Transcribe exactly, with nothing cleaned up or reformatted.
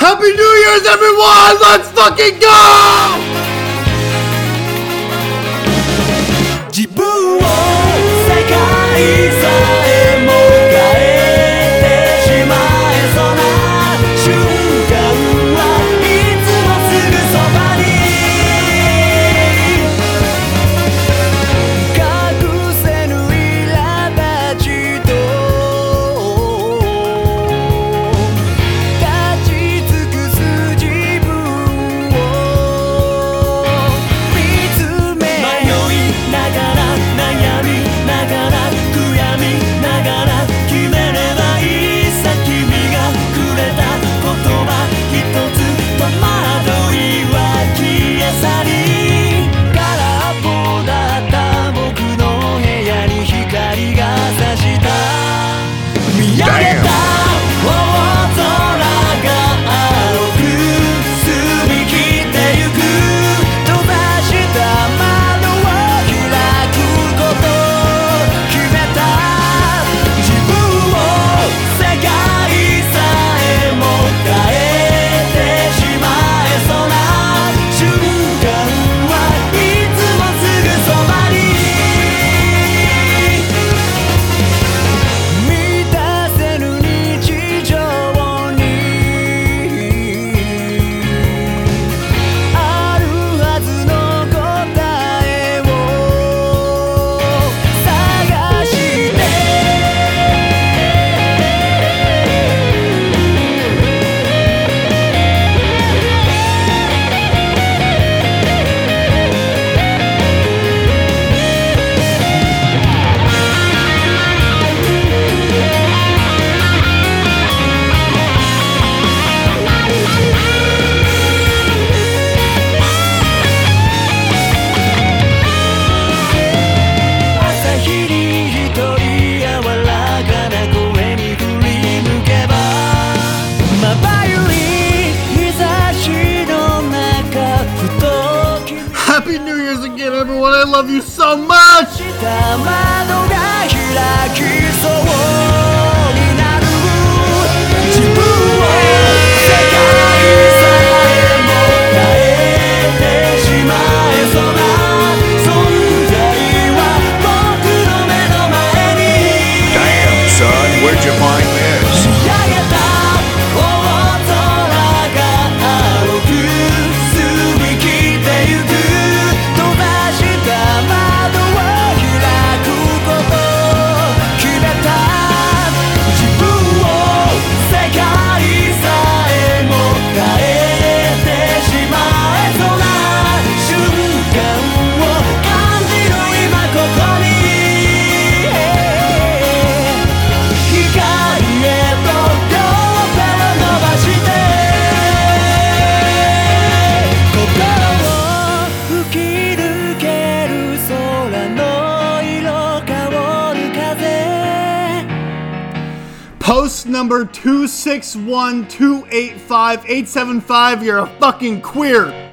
Happy New Year's, everyone! Let's fucking go! 自分を世界さえも変えてしまえそうな瞬間はいつもすぐそばに隠せぬ苛立ちと立ち尽くす自分を見つめ迷いながら悩みながら悔やみながら決めればいいさ君がくれた言葉一つ戸惑いは消え去り空っぽだった僕の部屋に光が差した見上げた大空が青く澄み切ってゆく閉ざした窓を開くこと決めた自分を世界さえも変えてしまえそうな瞬間はいつもすぐそばに満たせぬ日常にあるはずの答えを探して朝日に一人柔らかな声に振り向けばまばゆい日差しの中ふと気づ Happy New Year's again, everyone. I love you so much. した窓が開きそうになる自分を世界さえも変えてしまえそうな存在は僕の目の前に Damn, son, where'd you find this? 見上げた大空が青く澄み切ってゆく閉ざした窓を開くこと決めた自分を世界さえも変えてしまえそうな瞬間を感じる今ここに光へと両手を伸ばして心を吹き抜ける空の色変わる風 Post number two six one two eight five eight seven five. You're a fucking queer.